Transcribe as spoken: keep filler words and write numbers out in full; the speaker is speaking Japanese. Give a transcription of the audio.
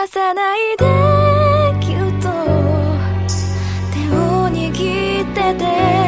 さないでぎゅっと手を握ってて